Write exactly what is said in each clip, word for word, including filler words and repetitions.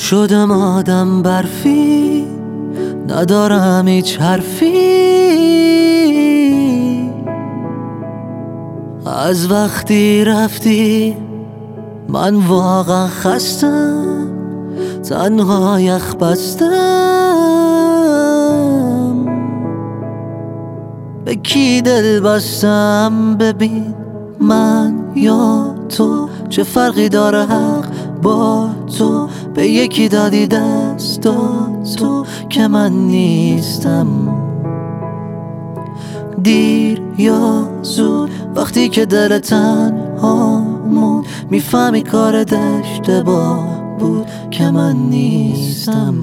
شدم آدم برفی، ندارم هیچ حرفی. از وقتی رفتی من واقعا خستم، تنها یخ بستم. به کی دل بستم؟ ببین من یا تو، چه فرقی داره حق با تو؟ به یکی دادی دست تو که من نیستم. دیر یا زود وقتی که دل تنها موند، میفهمی کارت اشتباه بود که من نیستم.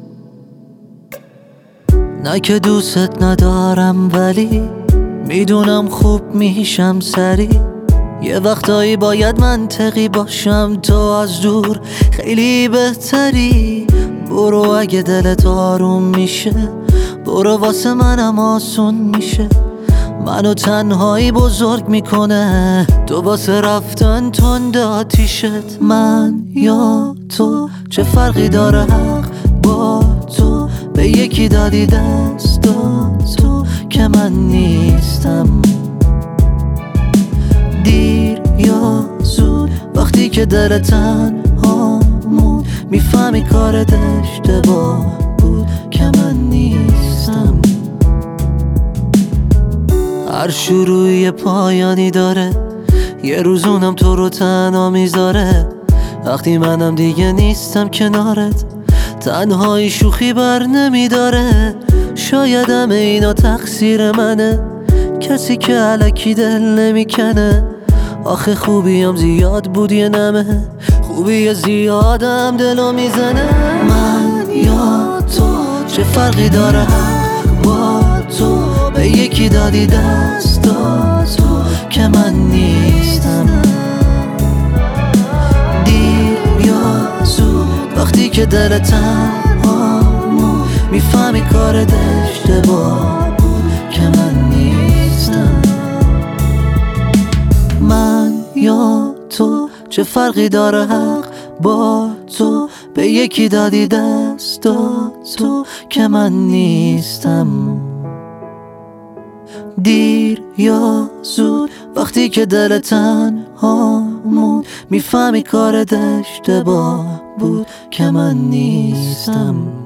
نه که دوست ندارم ولی میدونم خوب میشم سری. یه وقتایی باید منطقی باشم، تو از دور خیلی بهتری. برو اگه دلت آروم میشه، برو واسه منم آسون میشه. منو تنهایی بزرگ میکنه، تو واسه رفتن تند آتیشت. من یا تو، چه فرقی داره حق با تو؟ به یکی دادی دست تو که من نیستم. دیر یا زود وقتی که دل تنها موند، میفهمی کارت اشتباه بود که من نیستم. هر شروعی پایانی داره، یه روز اونم تو رو تنها میذاره. وقتی منم دیگه نیستم کنارت، تنهایی شوخی بر نمیداره. شایدم اینا تقصیر منه، کسی که الکی دل نمیکنه. آخه خوبیم زیاد بود یه نمه، خوبی زیادم دلو میزنه. من یا تو، چه فرقی داره حق با تو؟ به یکی دادی دست تو که من نیستم. دیر یا زود وقتی که دل تنها موند، میفهمی کارت اشتباه بود که من نیستم. من یا تو، چه فرقی داره حق با تو؟ به یکی دادی دست تو که من نیستم. دیر یا زود وقتی که دل تنها موند، میفهمی کارت اشتباه بود که من نیستم.